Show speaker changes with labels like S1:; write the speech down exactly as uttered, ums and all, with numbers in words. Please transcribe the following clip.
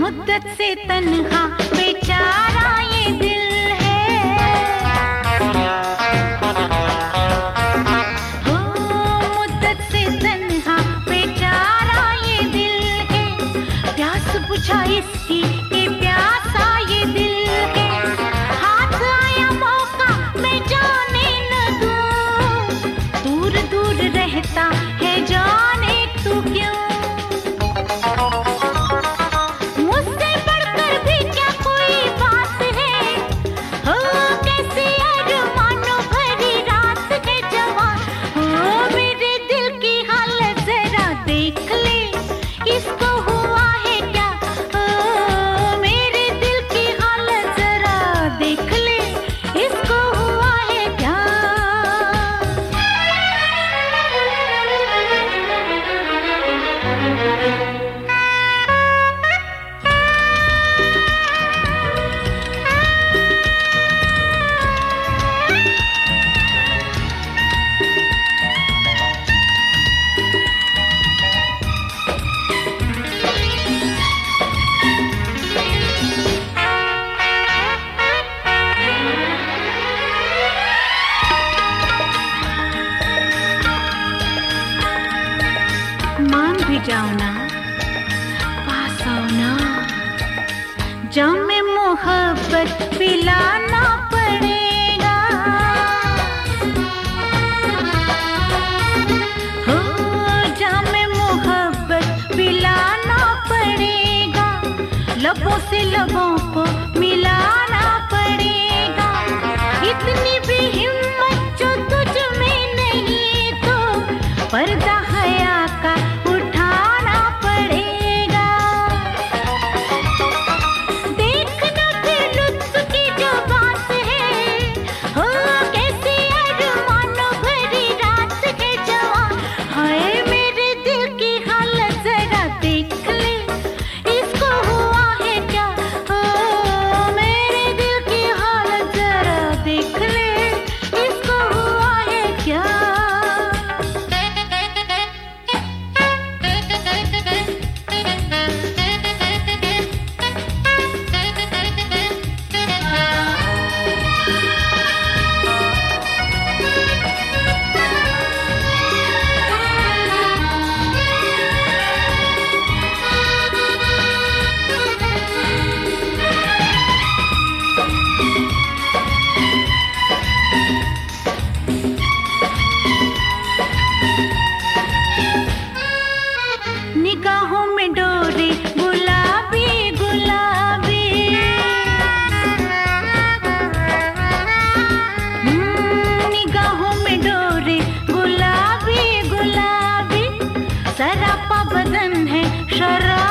S1: मुद्दत से तन्हा बेचारा ये दिल है, हो मुद्दत से तन्हा बेचारा ये दिल है, प्यास बुझा इसकी ये प्यासा ये दिल है, हाथ आया मौका मैं जाने न दूं, दूर दूर रहता है जाने तू क्यों। जाओ ना पास आओ ना, जामे मोहब्बत पिलाना पड़ेगा, हो जामे मोहब्बत पिलाना पड़ेगा, लबों से लबों को मिलाना पड़ेगा, इतनी भी हिम्मत जो तुझ में नहीं तो पर्दा हया का निगाहों में डोरे गुलाबी गुलाबी, निगाहों में डोरे गुलाबी गुलाबी, सरापा बदन है शराब